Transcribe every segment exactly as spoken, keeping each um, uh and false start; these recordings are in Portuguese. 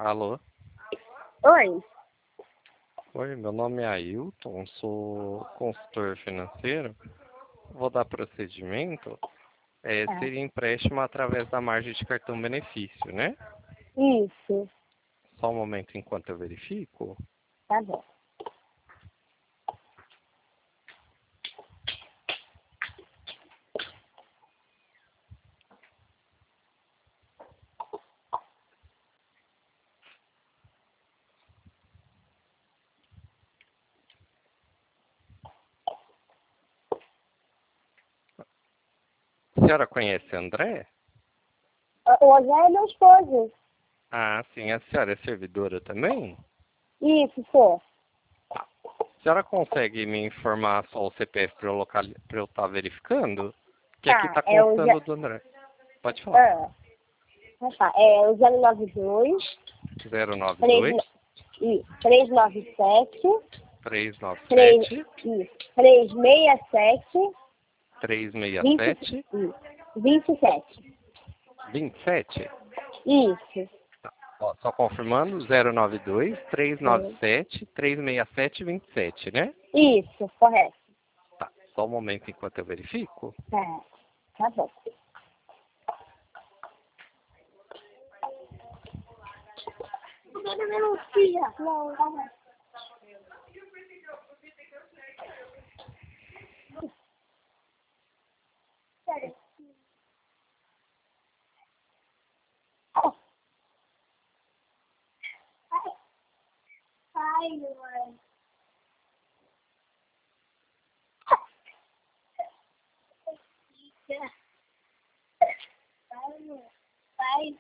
Alô? Oi. Oi, meu nome é Ailton, sou consultor financeiro. Vou dar procedimento. É, Tá. seria empréstimo através da margem de cartão benefício, né? Isso. Só um momento enquanto eu verifico. Tá bom. A senhora conhece André? O Zé é meu esposo. Ah, sim. A senhora é servidora também? Isso, sou. A senhora consegue me informar só o C P F para eu local... para eu estar verificando? Que aqui Tá, está é o constando Zé... do André. Pode falar. Ah, tá. É o zero nove dois, zero nove três, dois, três nove sete, três nove três, sete, três seis sete, três seis vinte, sete, vinte e sete. vinte e sete. Isso. Ó, só confirmando, zero nove dois, três nove sete, três seis sete, vinte e sete, né? Isso, correto. Tá, só um momento enquanto eu verifico. Tá, tá bom. Não, tá bom. Sério. Ai, mãe. Vai.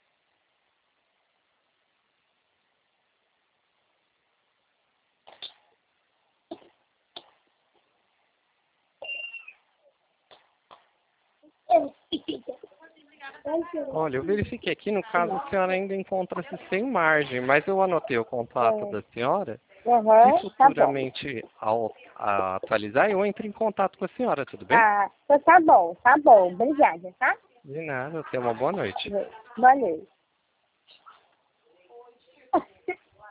Olha, eu verifiquei aqui, no caso, a senhora ainda encontra-se sem margem, mas eu anotei o contato da senhora. Se Aham, tá bom. futuramente ao a atualizar, eu entro em contato com a senhora, tudo bem? Ah, então tá bom, tá bom. Obrigada, tá? De nada, tenha uma boa noite. Boa noite.